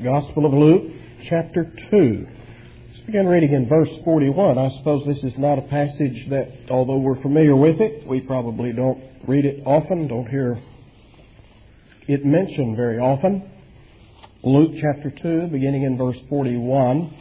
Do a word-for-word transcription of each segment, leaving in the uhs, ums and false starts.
Gospel of Luke, chapter two. Let's begin reading in verse forty-one. I suppose this is not a passage that, although we're familiar with it, we probably don't read it often, don't hear it mentioned very often. Luke chapter two, beginning in verse forty-one.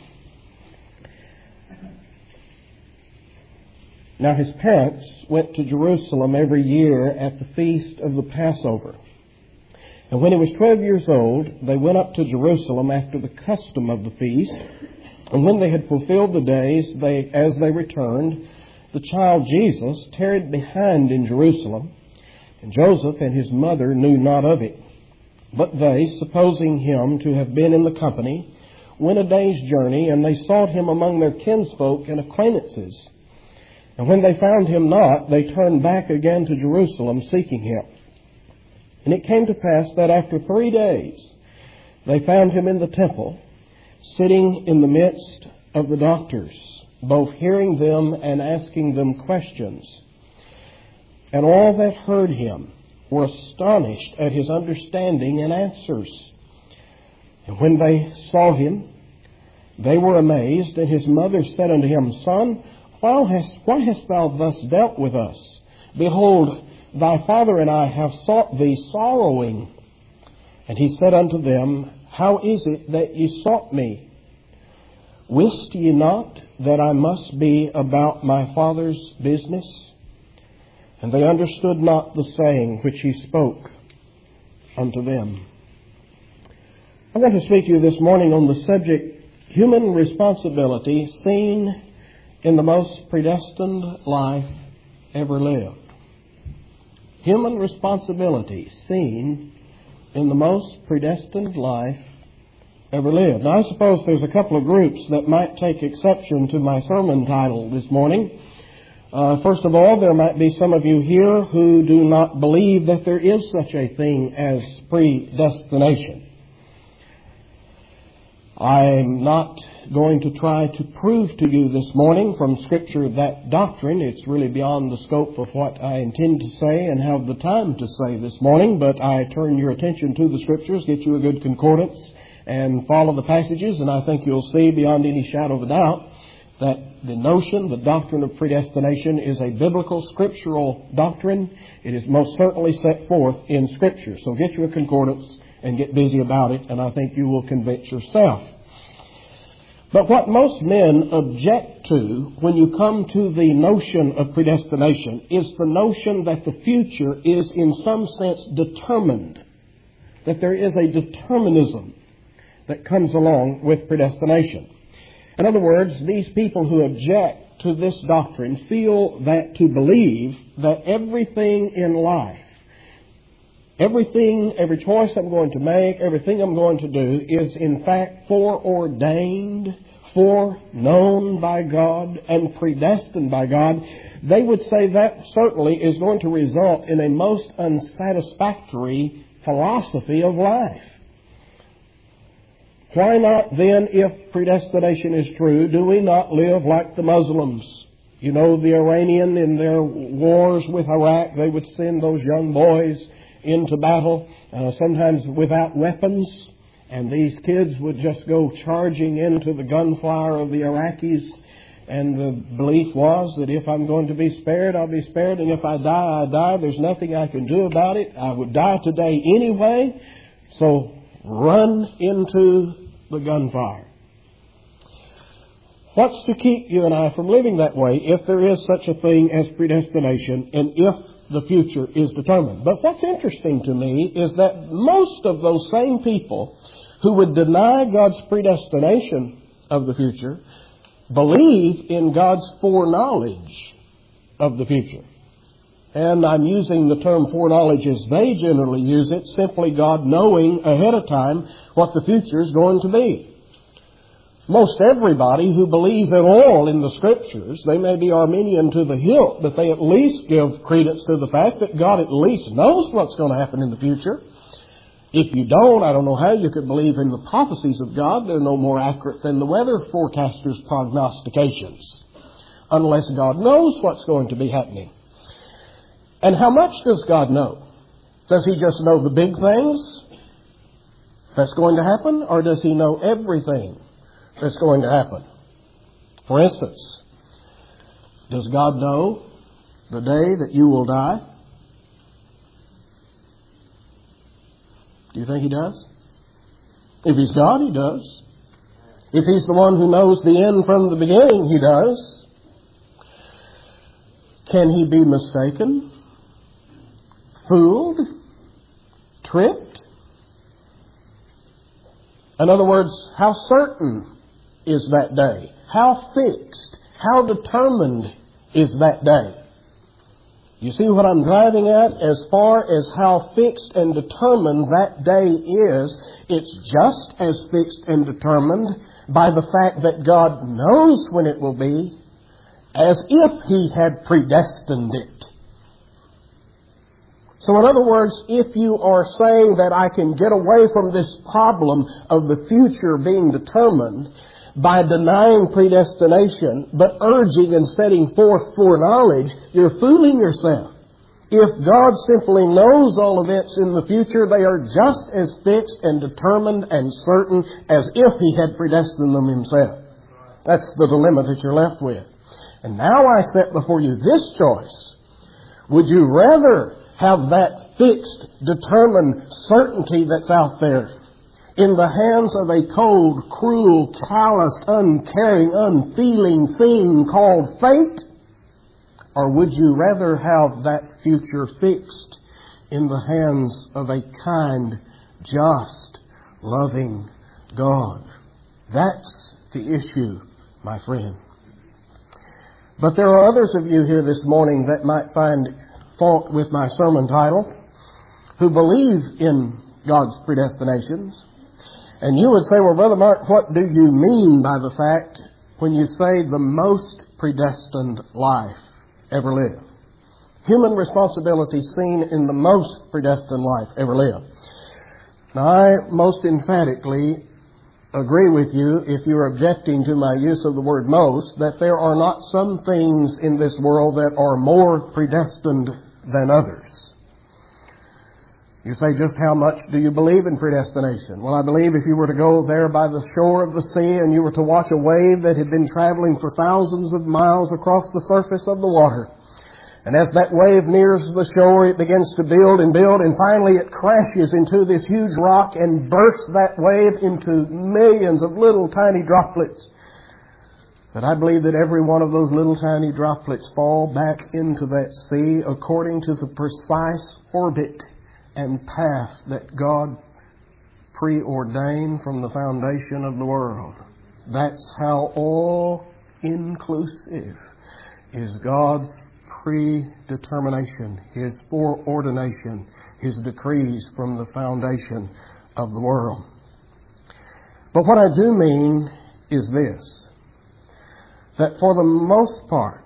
Now his parents went to Jerusalem every year at the feast of the Passover. And when he was twelve years old, they went up to Jerusalem after the custom of the feast. And when they had fulfilled the days, they, as they returned, the child Jesus tarried behind in Jerusalem, and Joseph and his mother knew not of it. But they, supposing him to have been in the company, went a day's journey, and they sought him among their kinsfolk and acquaintances. And when they found him not, they turned back again to Jerusalem, seeking him. And it came to pass that after three days they found him in the temple, sitting in the midst of the doctors, both hearing them and asking them questions. And all that heard him were astonished at his understanding and answers. And when they saw him, they were amazed. And his mother said unto him, Son, why hast, why hast thou thus dealt with us? Behold, thy father and I have sought thee sorrowing. And he said unto them, How is it that ye sought me? Wist ye not that I must be about my Father's business? And they understood not the saying which he spoke unto them. I want to speak to you this morning on the subject, human responsibility seen in the most predestined life ever lived. Human responsibility seen in the most predestined life ever lived. Now, I suppose there's a couple of groups that might take exception to my sermon title this morning. Uh, first of all, there might be some of you here who do not believe that there is such a thing as predestination. I'm not going to try to prove to you this morning from Scripture that doctrine. It's really beyond the scope of what I intend to say and have the time to say this morning, but I turn your attention to the Scriptures, get you a good concordance, and follow the passages, and I think you'll see beyond any shadow of a doubt that the notion, the doctrine of predestination is a biblical, scriptural doctrine. It is most certainly set forth in Scripture. So get you a concordance and get busy about it, and I think you will convince yourself. But what most men object to when you come to the notion of predestination is the notion that the future is in some sense determined, that there is a determinism that comes along with predestination. In other words, these people who object to this doctrine feel that to believe that everything in life, Everything, every choice I'm going to make, everything I'm going to do is in fact foreordained, foreknown by God, and predestined by God. They would say that certainly is going to result in a most unsatisfactory philosophy of life. Why not then, if predestination is true, do we not live like the Muslims? You know, the Iranian in their wars with Iraq, they would send those young boys into battle, uh, sometimes without weapons, and these kids would just go charging into the gunfire of the Iraqis, and the belief was that if I'm going to be spared, I'll be spared, and if I die, I die. There's nothing I can do about it. I would die today anyway, so run into the gunfire. What's to keep you and I from living that way if there is such a thing as predestination and if the future is determined? But what's interesting to me is that most of those same people who would deny God's predestination of the future believe in God's foreknowledge of the future. And I'm using the term foreknowledge as they generally use it, simply God knowing ahead of time what the future is going to be. Most everybody who believes at all in the Scriptures, they may be Arminian to the hilt, but they at least give credence to the fact that God at least knows what's going to happen in the future. If you don't, I don't know how you could believe in the prophecies of God. They're no more accurate than the weather forecaster's prognostications, unless God knows what's going to be happening. And how much does God know? Does He just know the big things? that's going to happen, or does He know everything that's going to happen? For instance, does God know the day that you will die? Do you think He does? If He's God, He does. If He's the one who knows the end from the beginning, He does. Can He be mistaken? Fooled? Tricked? In other words, how certain is that day? How fixed? How determined is that day? You see what I'm driving at? As far as how fixed and determined that day is, it's just as fixed and determined by the fact that God knows when it will be, as if He had predestined it. So in other words, if you are saying that I can get away from this problem of the future being determined by denying predestination, but urging and setting forth foreknowledge, you're fooling yourself. If God simply knows all events in the future, they are just as fixed and determined and certain as if He had predestined them Himself. That's the dilemma that you're left with. And now I set before you this choice. Would you rather have that fixed, determined certainty that's out there in the hands of a cold, cruel, calloused, uncaring, unfeeling thing called fate? Or would you rather have that future fixed in the hands of a kind, just, loving God? That's the issue, my friend. But there are others of you here this morning that might find fault with my sermon title, who believe in God's predestinations. And you would say, well, Brother Mark, what do you mean by the fact when you say the most predestined life ever lived? Human responsibility seen in the most predestined life ever lived. Now, I most emphatically agree with you, if you're objecting to my use of the word most, that there are not some things in this world that are more predestined than others. You say, just how much do you believe in predestination? Well, I believe if you were to go there by the shore of the sea and you were to watch a wave that had been traveling for thousands of miles across the surface of the water, and as that wave nears the shore, it begins to build and build, and finally it crashes into this huge rock and bursts that wave into millions of little tiny droplets. But I believe that every one of those little tiny droplets fall back into that sea according to the precise orbit and path that God preordained from the foundation of the world. That's how all-inclusive is God's predetermination, His foreordination, His decrees from the foundation of the world. But what I do mean is this, that for the most part,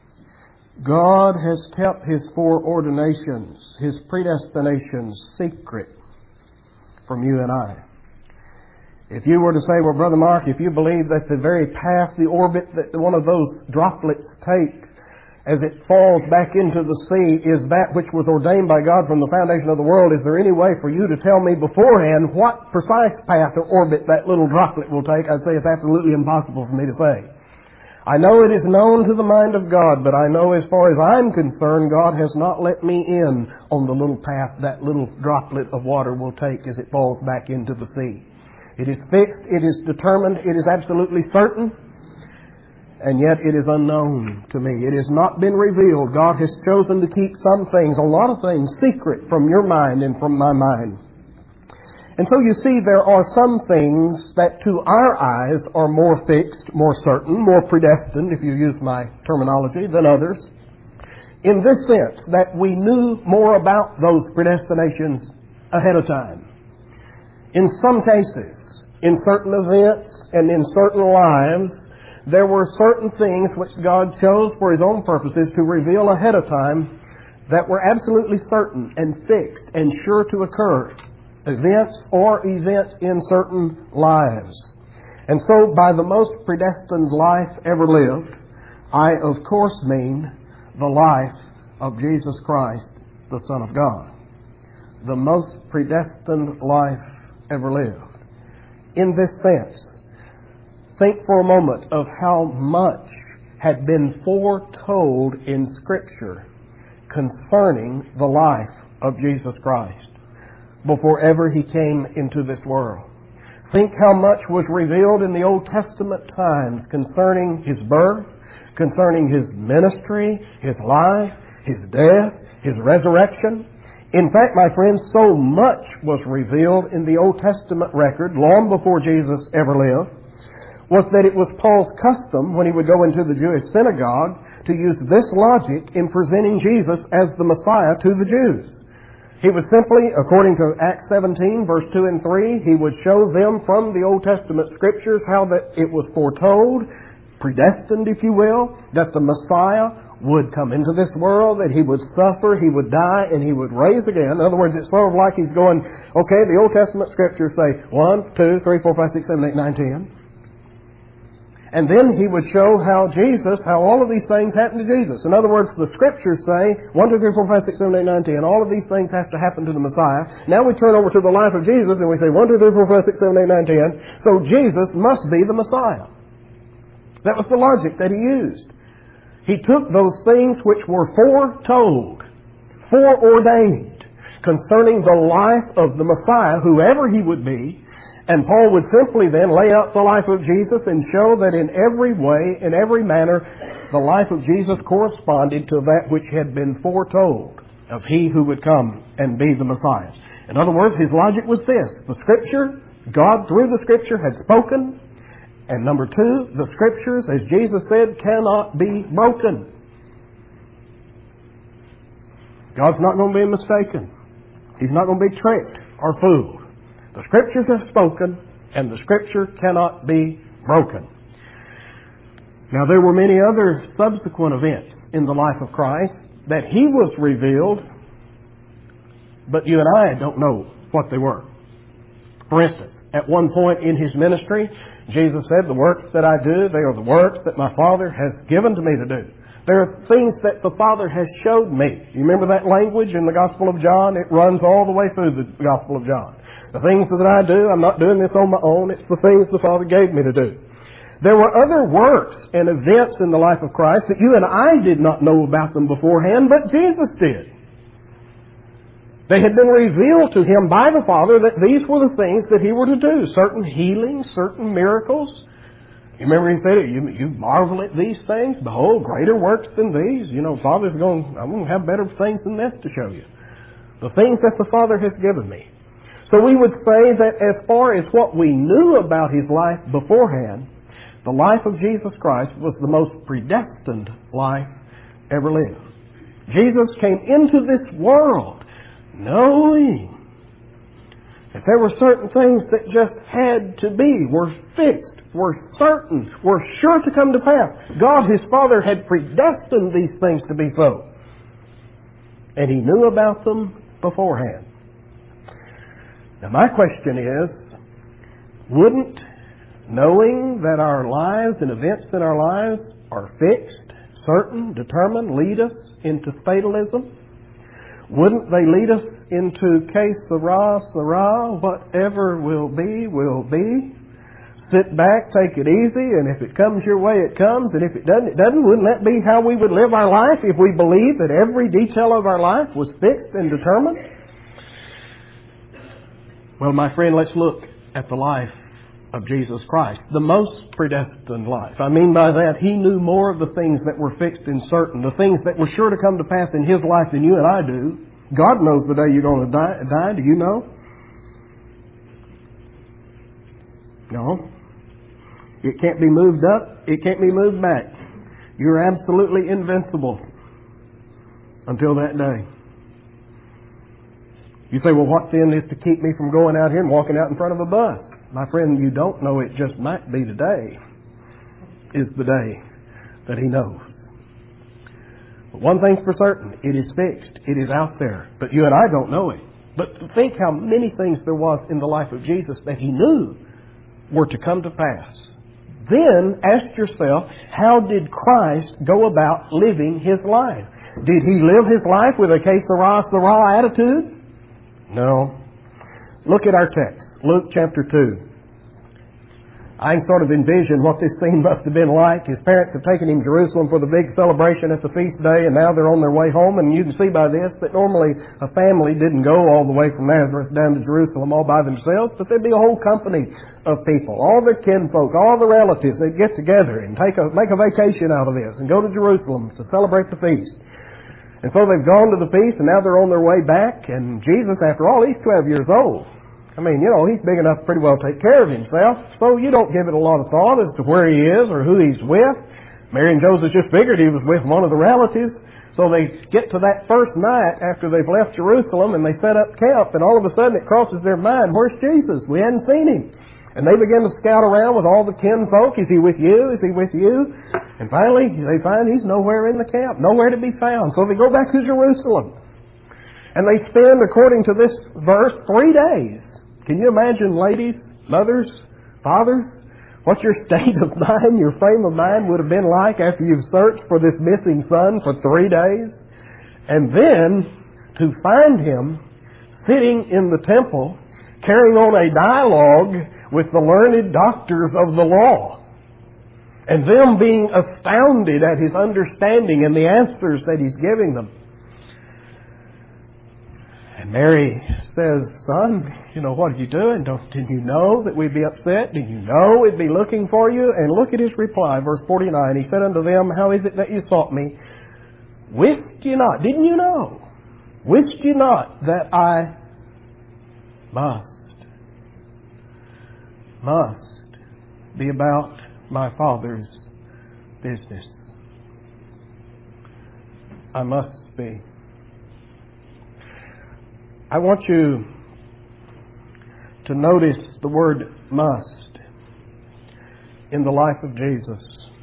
God has kept His foreordinations, His predestinations secret from you and I. If you were to say, well, Brother Mark, if you believe that the very path, the orbit that one of those droplets take as it falls back into the sea is that which was ordained by God from the foundation of the world, is there any way for you to tell me beforehand what precise path or orbit that little droplet will take? I'd say it's absolutely impossible for me to say. I know it is known to the mind of God, but I know as far as I'm concerned, God has not let me in on the little path that little droplet of water will take as it falls back into the sea. It is fixed, it is determined, it is absolutely certain, and yet it is unknown to me. It has not been revealed. God has chosen to keep some things, a lot of things, secret from your mind and from my mind. And so you see, there are some things that to our eyes are more fixed, more certain, more predestined, if you use my terminology, than others. In this sense, that we knew more about those predestinations ahead of time. In some cases, in certain events and in certain lives, there were certain things which God chose for His own purposes to reveal ahead of time that were absolutely certain and fixed and sure to occur. Events or events in certain lives. And so by the most predestined life ever lived, I of course mean the life of Jesus Christ, the Son of God. The most predestined life ever lived. In this sense, think for a moment of how much had been foretold in Scripture concerning the life of Jesus Christ before ever He came into this world. Think how much was revealed in the Old Testament times concerning His birth, concerning His ministry, His life, His death, His resurrection. In fact, my friends, so much was revealed in the Old Testament record long before Jesus ever lived, was that it was Paul's custom when he would go into the Jewish synagogue to use this logic in presenting Jesus as the Messiah to the Jews. He would simply, according to Acts seventeen, verse two and three, he would show them from the Old Testament Scriptures how that it was foretold, predestined, if you will, that the Messiah would come into this world, that He would suffer, He would die, and He would rise again. In other words, it's sort of like He's going, okay, the Old Testament Scriptures say one, two, three, four, five, six, seven, eight, nine, ten. And then He would show how Jesus, how all of these things happened to Jesus. In other words, the Scriptures say one, two, three, four, five, six, seven, eight, nine, ten. All of these things have to happen to the Messiah. Now we turn over to the life of Jesus and we say one, two, three, four, five, six, seven, eight, nine, ten. So Jesus must be the Messiah. That was the logic that He used. He took those things which were foretold, foreordained, concerning the life of the Messiah, whoever He would be, and Paul would simply then lay out the life of Jesus and show that in every way, in every manner, the life of Jesus corresponded to that which had been foretold of He who would come and be the Messiah. In other words, his logic was this: the Scripture, God through the Scripture had spoken. And number two, the Scriptures, as Jesus said, cannot be broken. God's not going to be mistaken. He's not going to be tricked or fooled. The Scriptures have spoken, and the Scripture cannot be broken. Now, there were many other subsequent events in the life of Christ that He was revealed, but you and I don't know what they were. For instance, at one point in His ministry, Jesus said, the works that I do, they are the works that my Father has given to me to do. There are things that the Father has showed me. You remember that language in the Gospel of John? It runs all the way through the Gospel of John. The things that I do, I'm not doing this on my own. It's the things the Father gave me to do. There were other works and events in the life of Christ that you and I did not know about them beforehand, but Jesus did. They had been revealed to Him by the Father that these were the things that He were to do. Certain healings, certain miracles. You remember He said, you, you marvel at these things? Behold, greater works than these. You know, Father's going, I'm going to have better things than this to show you. The things that the Father has given me. So we would say that as far as what we knew about His life beforehand, the life of Jesus Christ was the most predestined life ever lived. Jesus came into this world knowing that there were certain things that just had to be, were fixed, were certain, were sure to come to pass. God, His Father, had predestined these things to be so. And He knew about them beforehand. Now my question is, wouldn't knowing that our lives and events in our lives are fixed, certain, determined, lead us into fatalism? Wouldn't they lead us into que sera, sera, whatever will be, will be? Sit back, take it easy, and if it comes your way, it comes, and if it doesn't, it doesn't. Wouldn't that be how we would live our life if we believed that every detail of our life was fixed and determined? Well, my friend, let's look at the life of Jesus Christ, the most predestined life. I mean by that, He knew more of the things that were fixed and certain, the things that were sure to come to pass in His life than you and I do. God knows the day you're going to die. die. Do you know? No. It can't be moved up. It can't be moved back. You're absolutely invincible until that day. You say, well, what then is to keep me from going out here and walking out in front of a bus? My friend, you don't know. It just might be today is the day that He knows. But one thing's for certain. It is fixed. It is out there. But you and I don't know it. But think how many things there was in the life of Jesus that He knew were to come to pass. Then ask yourself, how did Christ go about living His life? Did He live His life with a que sera, sera attitude? No. Look at our text, Luke chapter two. I can sort of envision what this scene must have been like. His parents have taken him to Jerusalem for the big celebration at the feast day, and now they're on their way home. And you can see by this that normally a family didn't go all the way from Nazareth down to Jerusalem all by themselves, but there'd be a whole company of people, all their kinfolk, all the relatives. They'd get together and take a, make a vacation out of this and go to Jerusalem to celebrate the feast. And so they've gone to the feast, and now they're on their way back. And Jesus, after all, he's twelve years old. I mean, you know, he's big enough to pretty well take care of himself. So you don't give it a lot of thought as to where he is or who he's with. Mary and Joseph just figured he was with one of the relatives. So they get to that first night after they've left Jerusalem and they set up camp. And all of a sudden it crosses their mind, where's Jesus? We hadn't seen him. And they begin to scout around with all the kinfolk. Is he with you? Is he with you? And finally they find he's nowhere in the camp, nowhere to be found. So they go back to Jerusalem. And they spend, according to this verse, three days. Can you imagine, ladies, mothers, fathers, what your state of mind, your frame of mind would have been like after you've searched for this missing son for three days? And then to find him sitting in the temple, carrying on a dialogue with the learned doctors of the law, and them being astounded at his understanding and the answers that he's giving them. And Mary says, son, you know, what are you doing? Don't, didn't you know that we'd be upset? Did you know we'd be looking for you? And look at his reply, verse forty-nine. He said unto them, how is it that you sought me? Wist you not? Didn't you know? Wist you not that I must, must be about my Father's business? I must be. I want you to notice the word must in the life of Jesus.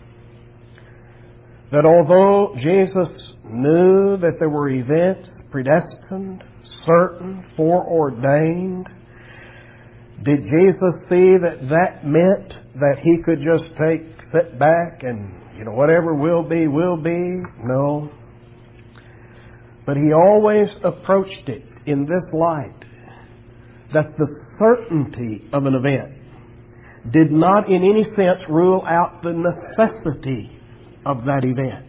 That although Jesus knew that there were events predestined, certain, foreordained, did Jesus see that that meant that he could just take, sit back and, you know, whatever will be, will be? No. But he always approached it in this light, that the certainty of an event did not in any sense rule out the necessity of that event.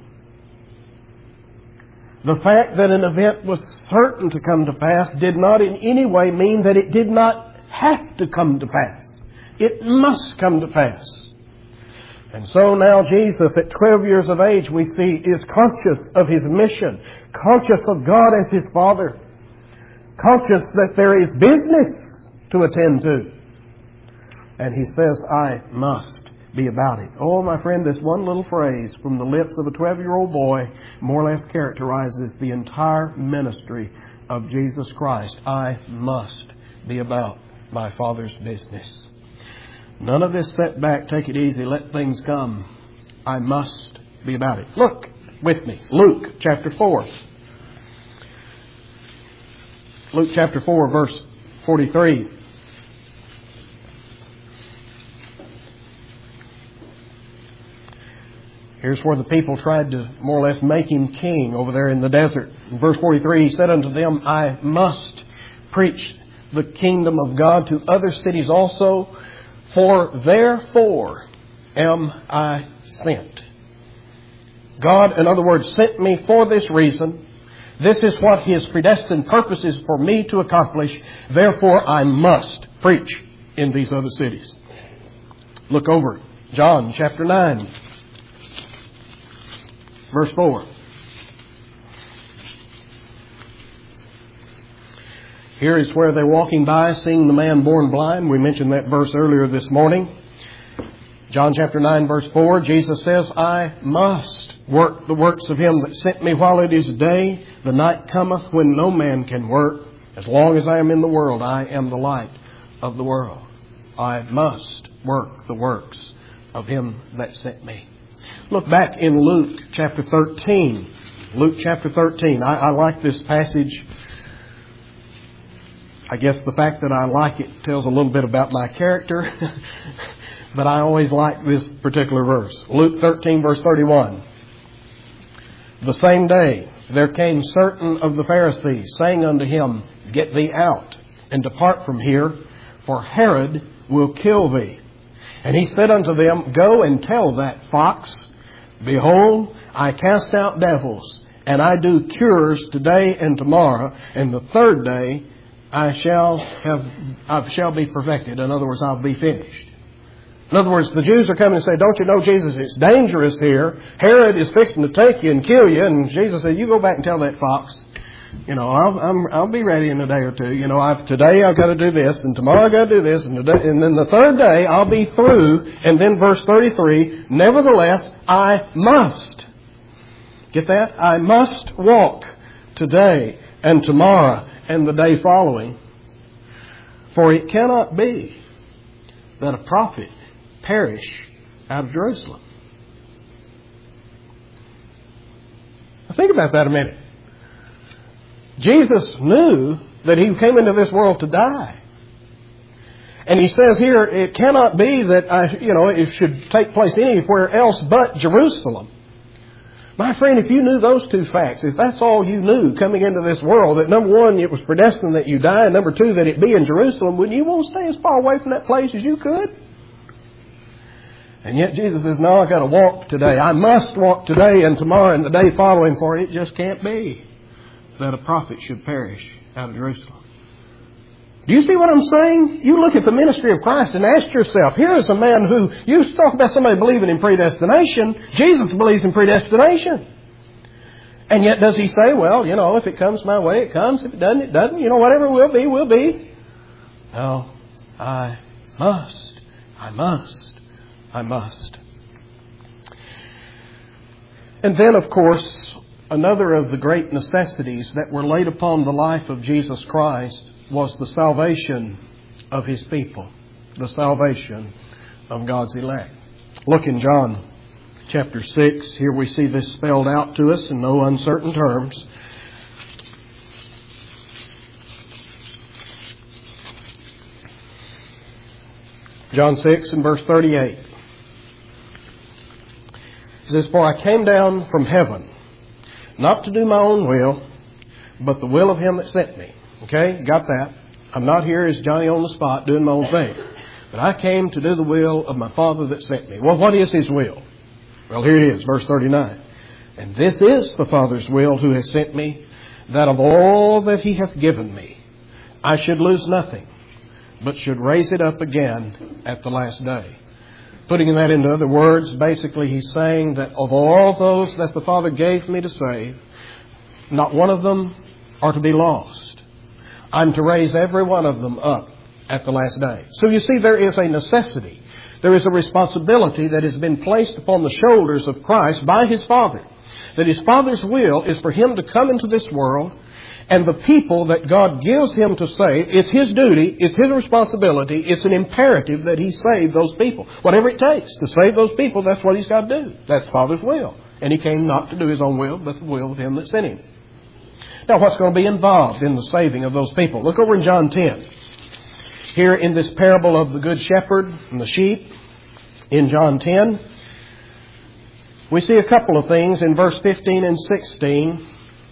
The fact that an event was certain to come to pass did not in any way mean that it did not have to come to pass. It must come to pass. And so now Jesus, at twelve years of age, we see, is conscious of his mission, conscious of God as his Father, conscious that there is business to attend to. And he says, I must be about it. Oh, my friend, this one little phrase from the lips of a twelve-year-old boy more or less characterizes the entire ministry of Jesus Christ. I must be about my Father's business. None of this set back, take it easy, let things come. I must be about it. Look with me, Luke chapter four. Luke chapter four, verse forty-three. Here's where the people tried to more or less make him king over there in the desert. In verse forty-three, he said unto them, I must preach the kingdom of God to other cities also, for therefore am I sent. God, in other words, sent me for this reason. This is what his predestined purpose is for me to accomplish. Therefore, I must preach in these other cities. Look over John chapter nine, verse four. Here is where they're walking by, seeing the man born blind. We mentioned that verse earlier this morning. John chapter nine, verse four, Jesus says, I must work the works of him that sent me while it is day. The night cometh when no man can work. As long as I am in the world, I am the light of the world. I must work the works of him that sent me. Look back in Luke chapter thirteen. Luke chapter thirteen. I, I like this passage. I guess the fact that I like it tells a little bit about my character. But I always like this particular verse. Luke thirteen, verse thirty-one. The same day there came certain of the Pharisees, saying unto him, Get thee out, and depart from here, for Herod will kill thee. And he said unto them, Go and tell that fox, Behold, I cast out devils, and I do cures today and tomorrow, and the third day I shall have I shall be perfected. In other words, I'll be finished. In other words, the Jews are coming and say, Don't you know, Jesus, it's dangerous here. Herod is fixing to take you and kill you. And Jesus said, You go back and tell that fox. You know, I'll, I'm, I'll be ready in a day or two. You know, I've, today I've got to do this, and tomorrow I've got to do this, and, today, and then the third day I'll be through. And then verse thirty-three, Nevertheless, I must. Get that? I must walk today and tomorrow and the day following. For it cannot be that a prophet perish out of Jerusalem. Now think about that a minute. Jesus knew that He came into this world to die. And He says here, it cannot be that I, you know, it should take place anywhere else but Jerusalem. My friend, if you knew those two facts, if that's all you knew coming into this world, that number one, it was predestined that you die, and number two, that it be in Jerusalem, wouldn't you want to stay as far away from that place as you could? And yet Jesus says, no, I've got to walk today. I must walk today and tomorrow and the day following, for it just can't be that a prophet should perish out of Jerusalem. Do you see what I'm saying? You look at the ministry of Christ and ask yourself, here is a man who, you talk about somebody believing in predestination. Jesus believes in predestination. And yet does He say, well, you know, if it comes my way, it comes. If it doesn't, it doesn't. You know, whatever it will be, will be. No, I must. I must. I must. And then, of course, another of the great necessities that were laid upon the life of Jesus Christ was the salvation of His people, the salvation of God's elect. Look in John chapter six. Here we see this spelled out to us in no uncertain terms. John six and verse thirty-eight. It says, For I came down from heaven, not to do my own will, but the will of Him that sent me. Okay, got that. I'm not here as Johnny on the spot doing my own thing. But I came to do the will of my Father that sent me. Well, what is His will? Well, here it is, verse thirty-nine. And this is the Father's will who has sent me, that of all that He hath given me, I should lose nothing, but should raise it up again at the last day. Putting that into other words, basically He's saying that of all those that the Father gave me to save, not one of them are to be lost. I'm to raise every one of them up at the last day. So you see, there is a necessity. There is a responsibility that has been placed upon the shoulders of Christ by His Father. That His Father's will is for Him to come into this world, and the people that God gives Him to save, it's His duty, it's His responsibility, it's an imperative that He save those people. Whatever it takes to save those people, that's what He's got to do. That's Father's will. And He came not to do His own will, but the will of Him that sent Him. Now, what's going to be involved in the saving of those people? Look over in John ten. Here in this parable of the Good Shepherd and the sheep, in John ten, we see a couple of things in verse fifteen and sixteen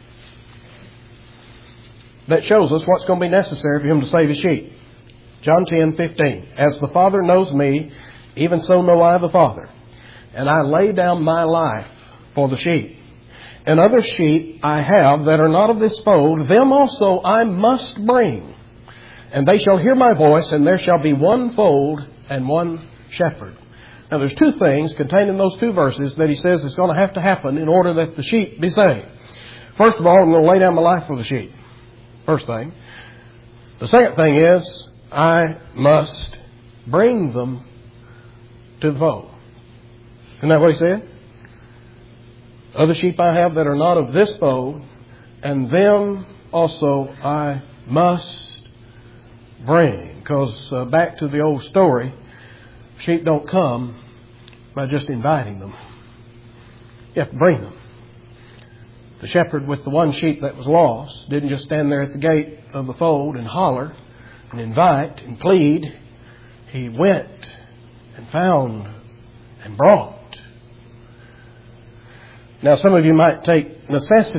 that shows us what's going to be necessary for Him to save His sheep. John ten fifteen. As the Father knows me, even so know I the Father. And I lay down my life for the sheep. And other sheep I have that are not of this fold, them also I must bring. And they shall hear my voice, and there shall be one fold and one shepherd. Now there's two things contained in those two verses that He says is going to have to happen in order that the sheep be saved. First of all, I'm going to lay down my life for the sheep. First thing. The second thing is, I must bring them to the fold. Isn't that what He said? Other sheep I have that are not of this fold, and them also I must bring. Because uh, back to the old story, sheep don't come by just inviting them. You have to bring them. The shepherd with the one sheep that was lost didn't just stand there at the gate of the fold and holler and invite and plead. He went and found and brought. Now, some of you might take necessity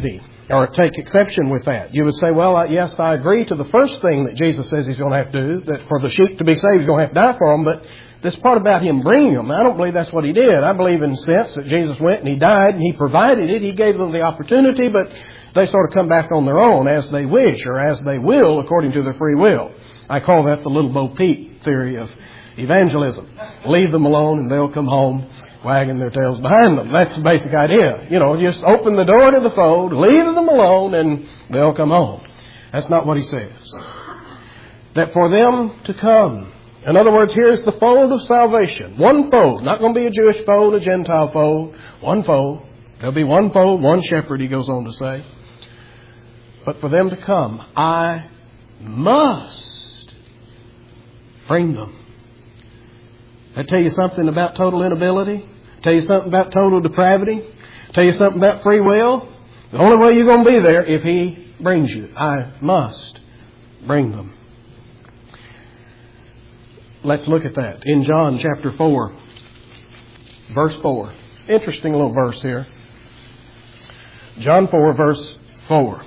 or take exception with that. You would say, well, yes, I agree to the first thing that Jesus says He's going to have to do, that for the sheep to be saved, He's going to have to die for them, but this part about Him bringing them, I don't believe that's what He did. I believe in the sense that Jesus went and He died and He provided it. He gave them the opportunity, but they sort of come back on their own as they wish or as they will according to their free will. I call that the Little Bo Peep theory of evangelism. Leave them alone and they'll come home wagging their tails behind them. That's the basic idea. You know, just open the door to the fold, leave them alone, and they'll come home. That's not what He says. That for them to come. In other words, here's the fold of salvation. One fold. Not going to be a Jewish fold, a Gentile fold. One fold. There'll be one fold, one shepherd, He goes on to say. But for them to come, I must bring them. That tell you something about total inability? Tell you something about total depravity? Tell you something about free will? The only way you're going to be there if He brings you. I must bring them. Let's look at that. In John chapter four, verse four. Interesting little verse here. John four, verse four.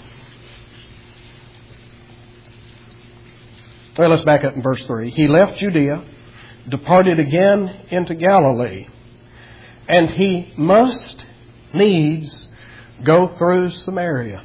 Well, let's back up in verse three. He left Judea, departed again into Galilee, and He must needs go through Samaria.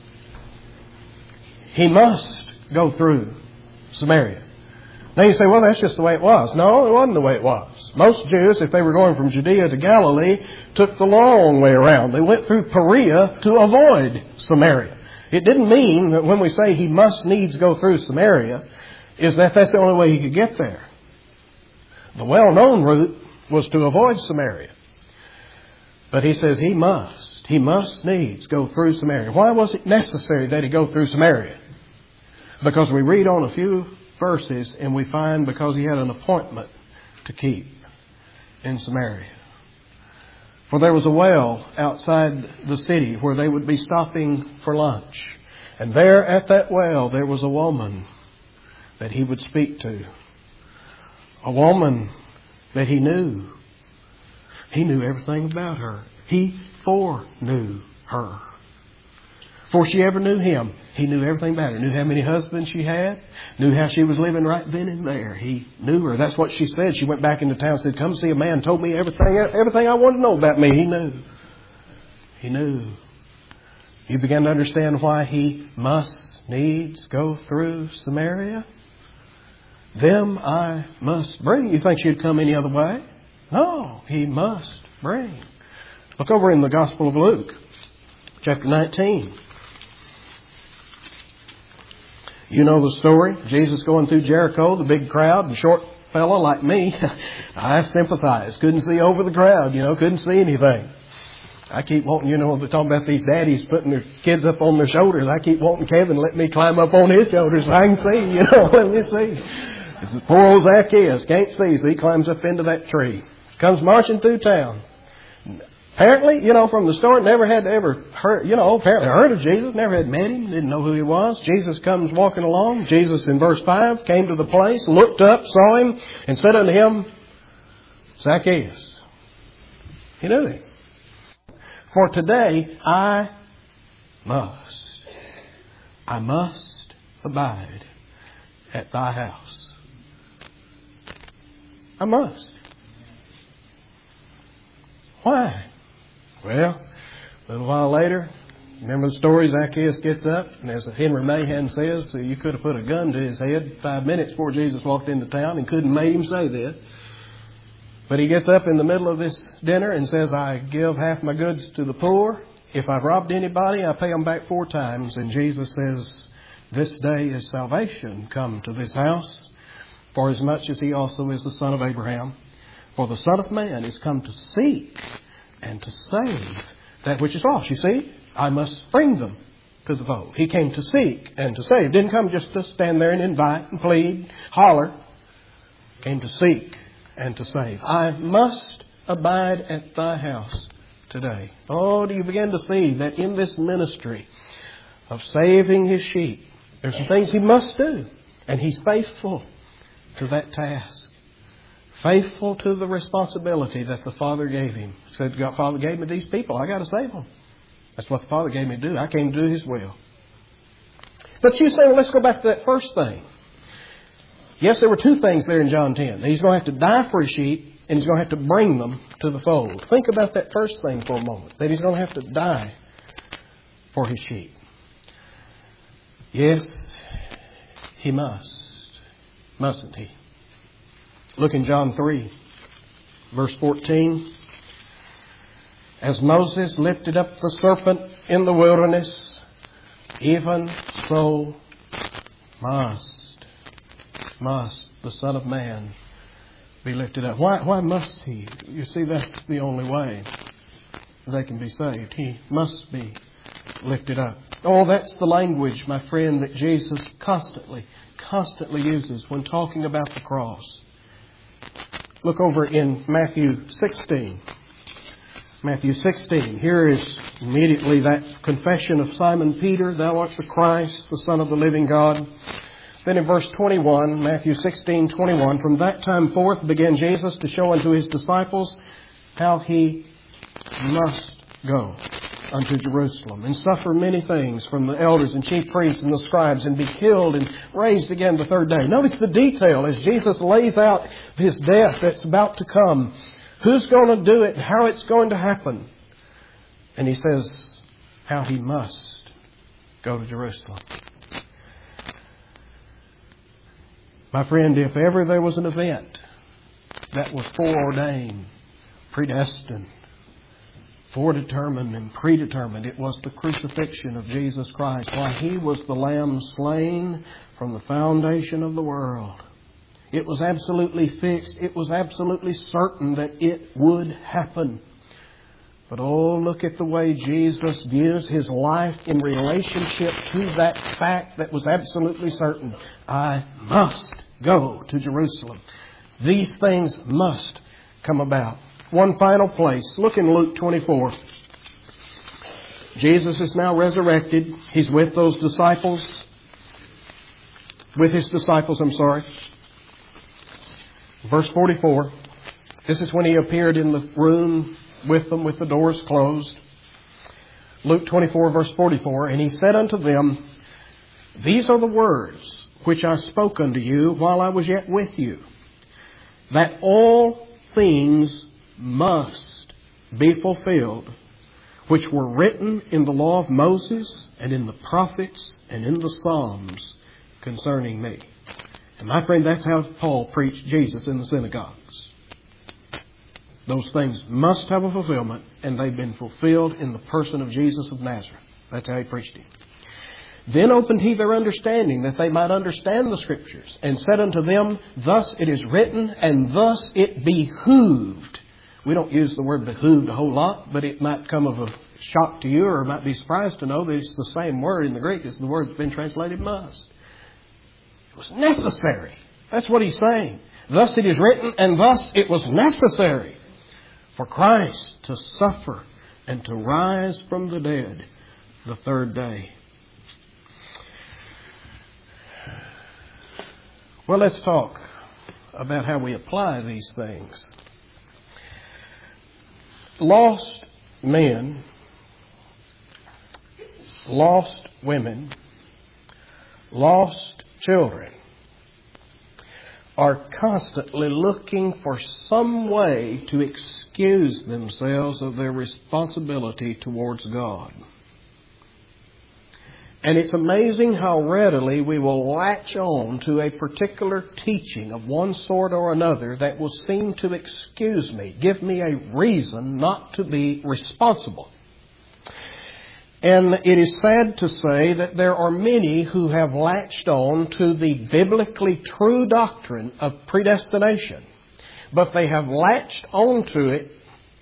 He must go through Samaria. Now you say, well, that's just the way it was. No, it wasn't the way it was. Most Jews, if they were going from Judea to Galilee, took the long way around. They went through Perea to avoid Samaria. It didn't mean that when we say He must needs go through Samaria, is that that's the only way He could get there. The well-known route was to avoid Samaria. But He says He must. He must needs go through Samaria. Why was it necessary that He go through Samaria? Because we read on a few verses and we find because He had an appointment to keep in Samaria. For there was a well outside the city where they would be stopping for lunch. And there at that well there was a woman that He would speak to. A woman that He knew. He knew everything about her. He foreknew her. Before she ever knew Him, He knew everything about her. Knew how many husbands she had. Knew how she was living right then and there. He knew her. That's what she said. She went back into town and said, come see a man, told me everything, everything I wanted to know about me. He knew. He knew. You began to understand why He must needs go through Samaria? Them I must bring. You think she'd come any other way? No, He must bring. Look over in the Gospel of Luke, chapter nineteen. You know the story. Jesus going through Jericho, the big crowd, the short fella like me. I sympathize. Couldn't see over the crowd, you know, couldn't see anything. I keep wanting, you know, they're talking about these daddies putting their kids up on their shoulders. I keep wanting Kevin to let me climb up on his shoulders so I can see, you know, let me see. This poor old Zacchaeus can't see, so he climbs up into that tree. Comes marching through town. Apparently, you know, from the start, never had ever heard, you know, apparently heard of Jesus, never had met Him, didn't know who He was. Jesus comes walking along. Jesus, in verse five, came to the place, looked up, saw Him, and said unto him, Zacchaeus. He knew Him. For today I must, I must abide at Thy house. I must. Why? Well, a little while later, remember the story, Zacchaeus gets up, and as Henry Mahan says, so you could have put a gun to his head five minutes before Jesus walked into town and couldn't make him say that. But he gets up in the middle of this dinner and says, I give half my goods to the poor. If I've robbed anybody, I pay them back four times. And Jesus says, this day is salvation come to this house, for as much as He also is the son of Abraham. For the Son of Man is come to seek and to save that which is lost. You see, I must bring them to the fold. He came to seek and to save. Didn't come just to stand there and invite and plead, holler. Came to seek and to save. I must abide at Thy house today. Oh, do you begin to see that in this ministry of saving His sheep, there's some things He must do. And He's faithful to that task. Faithful to the responsibility that the Father gave Him. He said, God, Father gave me these people. I got to save them. That's what the Father gave me to do. I came to do His will. But you say, well, let's go back to that first thing. Yes, there were two things there in John ten. He's going to have to die for His sheep, and He's going to have to bring them to the fold. Think about that first thing for a moment, that He's going to have to die for His sheep. Yes, He must. Mustn't He? Look in John three, verse fourteen. As Moses lifted up the serpent in the wilderness, even so must, must the Son of Man be lifted up. Why, why must He? You see, that's the only way they can be saved. He must be lifted up. Oh, that's the language, my friend, that Jesus constantly, constantly uses when talking about the cross. Look over in Matthew sixteen. Matthew sixteen. Here is immediately that confession of Simon Peter, Thou art the Christ, the Son of the living God. Then in verse twenty-one, Matthew sixteen, twenty-one, from that time forth began Jesus to show unto His disciples how He must go unto Jerusalem and suffer many things from the elders and chief priests and the scribes and be killed and raised again the third day. Notice the detail as Jesus lays out His death that's about to come. Who's going to do it? How it's going to happen? And He says how He must go to Jerusalem. My friend, if ever there was an event that was foreordained, predestined, foredetermined and predetermined, it was the crucifixion of Jesus Christ. Why, He was the Lamb slain from the foundation of the world. It was absolutely fixed. It was absolutely certain that it would happen. But oh, look at the way Jesus views His life in relationship to that fact that was absolutely certain. I must go to Jerusalem. These things must come about. One final place. Look in Luke twenty-four. Jesus is now resurrected. He's with those disciples. With His disciples, I'm sorry. Verse forty-four. This is when He appeared in the room with them with the doors closed. Luke twenty-four, verse forty-four. And He said unto them, These are the words which I spoke unto you while I was yet with you, that all things must be fulfilled, which were written in the law of Moses and in the prophets and in the Psalms concerning me. And my friend, that's how Paul preached Jesus in the synagogues. Those things must have a fulfillment, and they've been fulfilled in the person of Jesus of Nazareth. That's how He preached Him. Then opened He their understanding, that they might understand the Scriptures, and said unto them, Thus it is written, and thus it behooved. We don't use the word behooved a whole lot, but it might come of a shock to you, or might be surprised to know that it's the same word in the Greek as the word that's been translated must. It was necessary. That's what He's saying. Thus it is written, and thus it was necessary for Christ to suffer and to rise from the dead the third day. Well, let's talk about how we apply these things. Lost men, lost women, lost children are constantly looking for some way to excuse themselves of their responsibility towards God. And it's amazing how readily we will latch on to a particular teaching of one sort or another that will seem to excuse me, give me a reason not to be responsible. And it is sad to say that there are many who have latched on to the biblically true doctrine of predestination, but they have latched onto it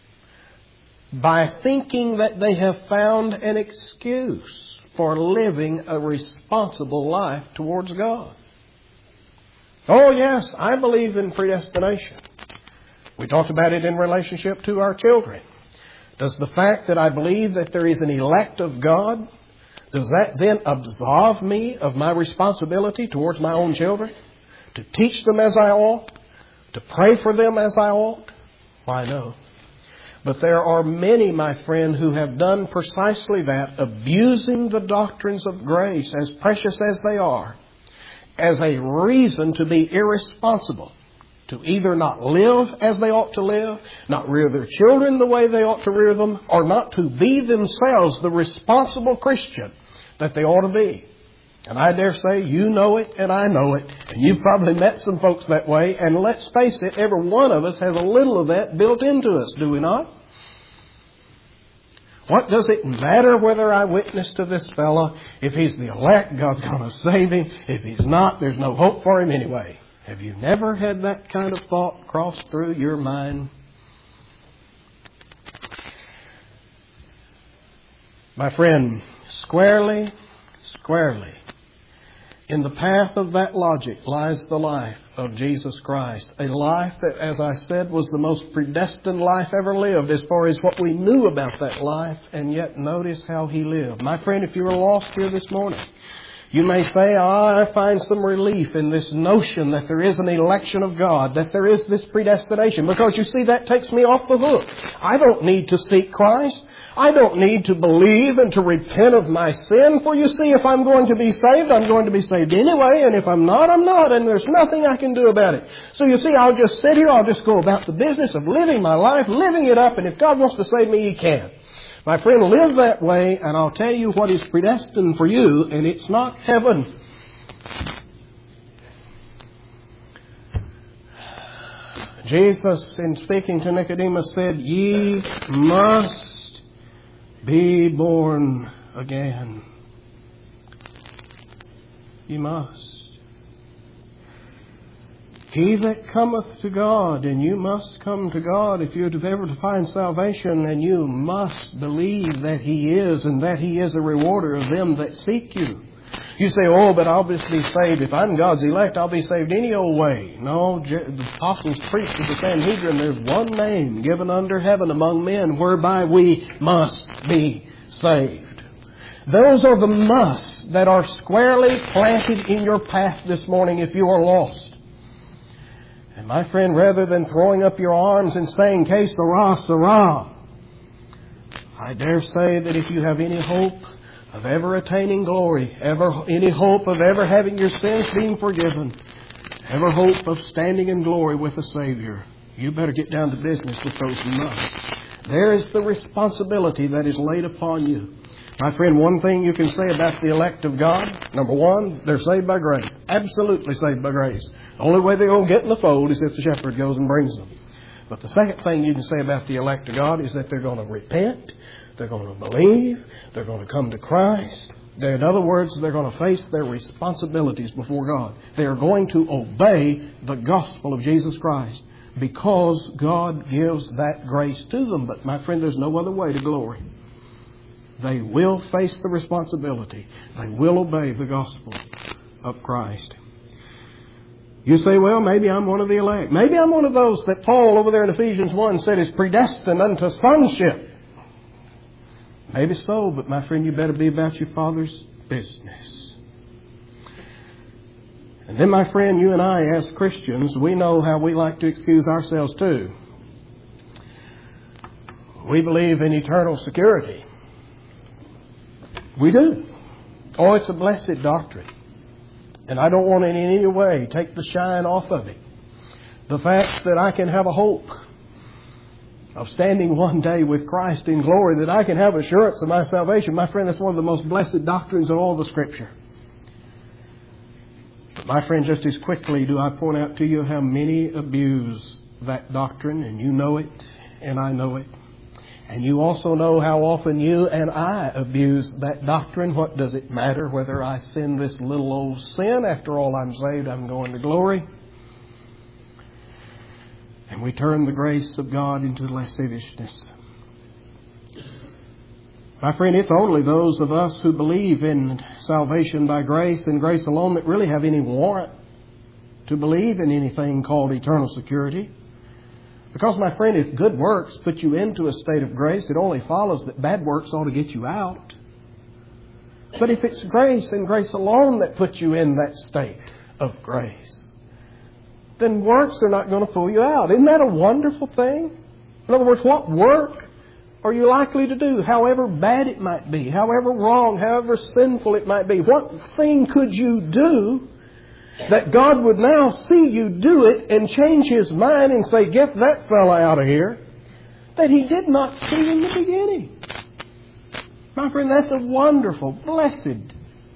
by thinking that they have found an excuse for living a responsible life towards God. Oh yes, I believe in predestination. We talked about it in relationship to our children. Does the fact that I believe that there is an elect of God, does that then absolve me of my responsibility towards my own children? To teach them as I ought? To pray for them as I ought? Why, no. But there are many, my friend, who have done precisely that, abusing the doctrines of grace, as precious as they are, as a reason to be irresponsible, to either not live as they ought to live, not rear their children the way they ought to rear them, or not to be themselves the responsible Christian that they ought to be. And I dare say you know it and I know it, and you've probably met some folks that way, and let's face it, every one of us has a little of that built into us, do we not? What does it matter whether I witness to this fellow? If he's the elect, God's going to save him. If he's not, there's no hope for him anyway. Have you never had that kind of thought cross through your mind? My friend, squarely, squarely, in the path of that logic lies the life of Jesus Christ. A life that, as I said, was the most predestined life ever lived as far as what we knew about that life. And yet notice how He lived. My friend, if you were lost here this morning, you may say, oh, I find some relief in this notion that there is an election of God, that there is this predestination. Because you see, that takes me off the hook. I don't need to seek Christ. I don't need to believe and to repent of my sin. For you see, if I'm going to be saved, I'm going to be saved anyway. And if I'm not, I'm not. And there's nothing I can do about it. So you see, I'll just sit here. I'll just go about the business of living my life, living it up. And if God wants to save me, He can. My friend, live that way, and I'll tell you what is predestined for you, and it's not heaven. Jesus, in speaking to Nicodemus, said, "Ye must be born again." Ye must. He that cometh to God, and you must come to God if you're ever to find salvation, and you must believe that He is, and that He is a rewarder of them that seek you. You say, oh, but I'll just be saved. If I'm God's elect, I'll be saved any old way. No, the apostles preached to the Sanhedrin, there's one name given under heaven among men whereby we must be saved. Those are the musts that are squarely planted in your path this morning if you are lost. And my friend, rather than throwing up your arms and saying, "Que sera, sera," I dare say that if you have any hope of ever attaining glory, ever any hope of ever having your sins being forgiven, ever hope of standing in glory with the Savior, you better get down to business with those musts. There is the responsibility that is laid upon you. My friend, one thing you can say about the elect of God, number one, they're saved by grace. Absolutely saved by grace. The only way they're going to get in the fold is if the shepherd goes and brings them. But the second thing you can say about the elect of God is that they're going to repent, they're going to believe, they're going to come to Christ. They're, in other words, they're going to face their responsibilities before God. They are going to obey the gospel of Jesus Christ because God gives that grace to them. But my friend, there's no other way to glory. They will face the responsibility. They will obey the gospel of Christ. You say, well, maybe I'm one of the elect. Maybe I'm one of those that Paul over there in Ephesians one said is predestined unto sonship. Maybe so, but my friend, you better be about your Father's business. And then, my friend, you and I as Christians, we know how we like to excuse ourselves too. We believe in eternal security. We do. Oh, it's a blessed doctrine. And I don't want to in any way take the shine off of it. The fact that I can have a hope of standing one day with Christ in glory, that I can have assurance of my salvation. My friend, that's one of the most blessed doctrines of all the Scripture. But my friend, just as quickly do I point out to you how many abuse that doctrine, and you know it, and I know it. And you also know how often you and I abuse that doctrine. What does it matter whether I sin this little old sin? After all, I'm saved, I'm going to glory. And we turn the grace of God into lasciviousness. My friend, it's only those of us who believe in salvation by grace and grace alone that really have any warrant to believe in anything called eternal security. Because, my friend, if good works put you into a state of grace, it only follows that bad works ought to get you out. But if it's grace and grace alone that puts you in that state of grace, then works are not going to pull you out. Isn't that a wonderful thing? In other words, what work are you likely to do, however bad it might be, however wrong, however sinful it might be? What thing could you do that God would now see you do it and change His mind and say, get that fella out of here, that He did not see in the beginning? My friend, that's a wonderful, blessed.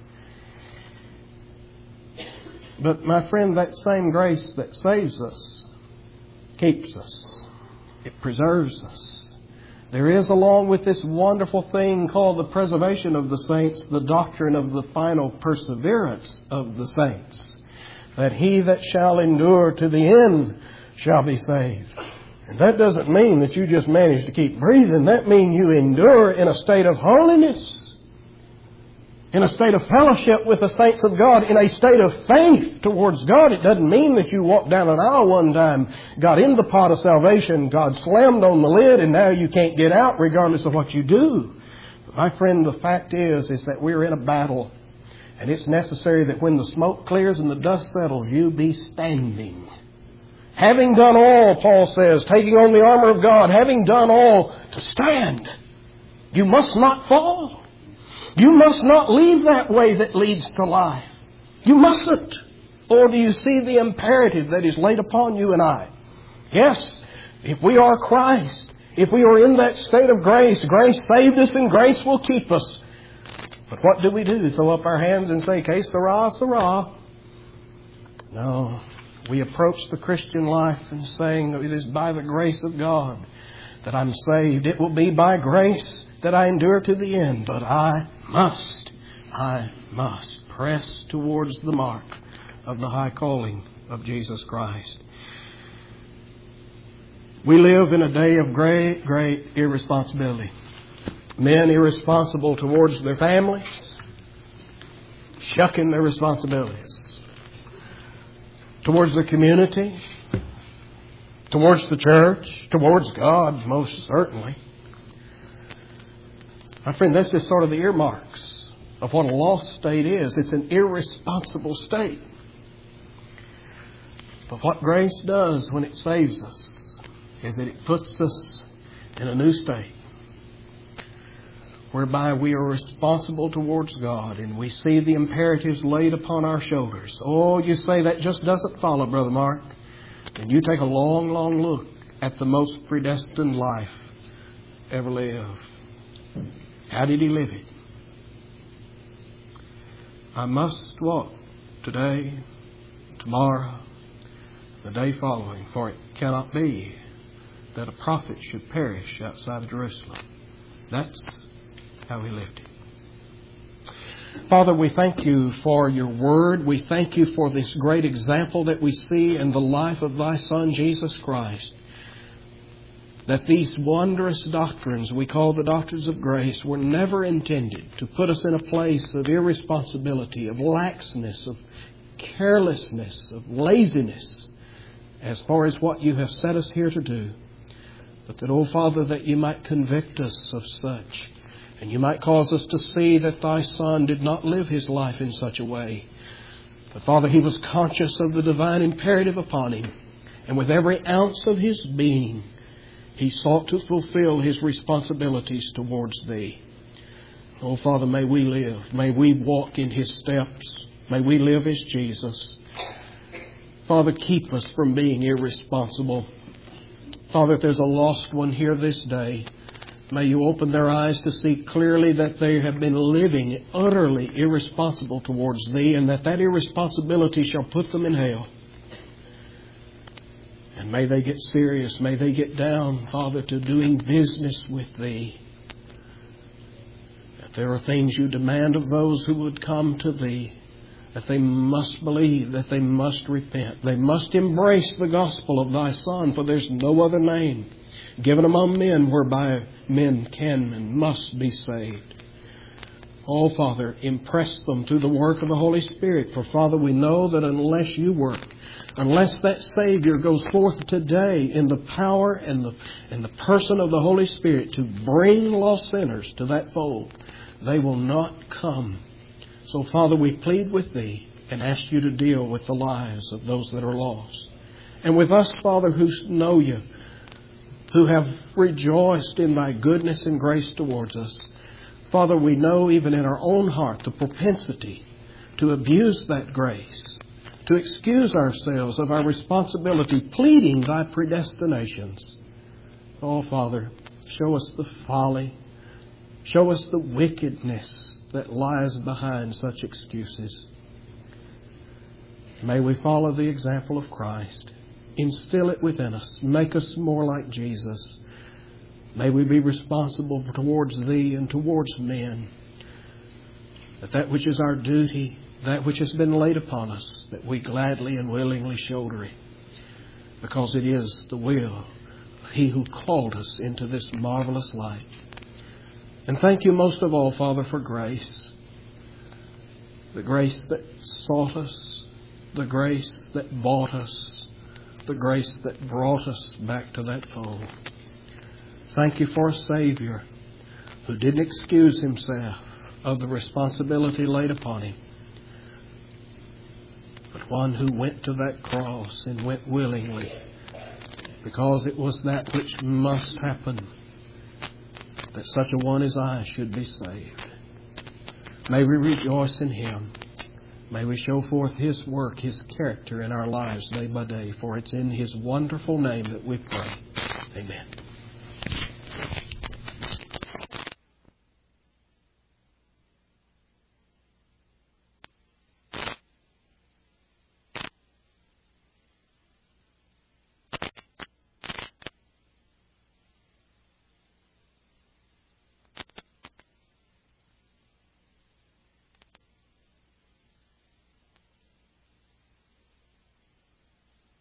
But my friend, that same grace that saves us keeps us. It preserves us. There is, along with this wonderful thing called the preservation of the saints, the doctrine of the final perseverance of the saints. That he that shall endure to the end shall be saved. And that doesn't mean that you just manage to keep breathing. That means you endure in a state of holiness, in a state of fellowship with the saints of God, in a state of faith towards God. It doesn't mean that you walked down an aisle one time, got in the pot of salvation, God slammed on the lid, and now you can't get out regardless of what you do. But my friend, the fact is, is that we're in a battle. And it's necessary that when the smoke clears and the dust settles, you be standing. Having done all, Paul says, taking on the armor of God, having done all, to stand. You must not fall. You must not leave that way that leads to life. You mustn't. Or do you see the imperative that is laid upon you and I? Yes, if we are Christ, if we are in that state of grace, grace saved us and grace will keep us. But what do we do? Throw up our hands and say, "Que sera, sera"? No. We approach the Christian life and saying, it is by the grace of God that I'm saved. It will be by grace that I endure to the end. But I must, I must press towards the mark of the high calling of Jesus Christ. We live in a day of great, great irresponsibility. Men irresponsible towards their families, shucking their responsibilities. Towards the community, towards the church, towards God, most certainly. My friend, that's just sort of the earmarks of what a lost state is. It's an irresponsible state. But what grace does when it saves us is that it puts us in a new state, whereby we are responsible towards God and we see the imperatives laid upon our shoulders. Oh, you say that just doesn't follow, Brother Mark. And you take a long, long look at the most predestined life ever lived. How did he live it? I must walk today, tomorrow, the day following, for it cannot be that a prophet should perish outside of Jerusalem. That's how he lived it. Father, we thank you for your word. We thank you for this great example that we see in the life of thy Son, Jesus Christ. That these wondrous doctrines we call the doctrines of grace were never intended to put us in a place of irresponsibility, of laxness, of carelessness, of laziness, as far as what you have set us here to do. But that, oh Father, that you might convict us of such. And you might cause us to see that thy Son did not live his life in such a way. But Father, he was conscious of the divine imperative upon him. And with every ounce of his being, he sought to fulfill his responsibilities towards thee. Oh Father, may we live. May we walk in his steps. May we live as Jesus. Father, keep us from being irresponsible. Father, if there's a lost one here this day, may you open their eyes to see clearly that they have been living utterly irresponsible towards thee, and that that irresponsibility shall put them in hell. And may they get serious. May they get down, Father, to doing business with thee. That there are things you demand of those who would come to thee, that they must believe, that they must repent. They must embrace the gospel of thy Son, for there's no other name given among men whereby men can and must be saved. Oh, Father, impress them through the work of the Holy Spirit. For, Father, we know that unless you work, unless that Savior goes forth today in the power and the, and the person of the Holy Spirit to bring lost sinners to that fold, they will not come. So, Father, we plead with thee and ask you to deal with the lives of those that are lost. And with us, Father, who know you, who have rejoiced in Thy goodness and grace towards us. Father, we know even in our own heart the propensity to abuse that grace, to excuse ourselves of our responsibility, pleading Thy predestinations. Oh, Father, show us the folly, show us the wickedness that lies behind such excuses. May we follow the example of Christ. Instill it within us. Make us more like Jesus. May we be responsible towards Thee and towards men. That that which is our duty, that which has been laid upon us, that we gladly and willingly shoulder it. Because it is the will of He who called us into this marvelous light. And thank You most of all, Father, for grace. The grace that sought us, the grace that bought us, the grace that brought us back to that fold. Thank You for a Savior who didn't excuse Himself of the responsibility laid upon Him, but one who went to that cross and went willingly, because it was that which must happen, that such a one as I should be saved. May we rejoice in Him. May we show forth His work, His character in our lives day by day. For it's in His wonderful name that we pray. Amen.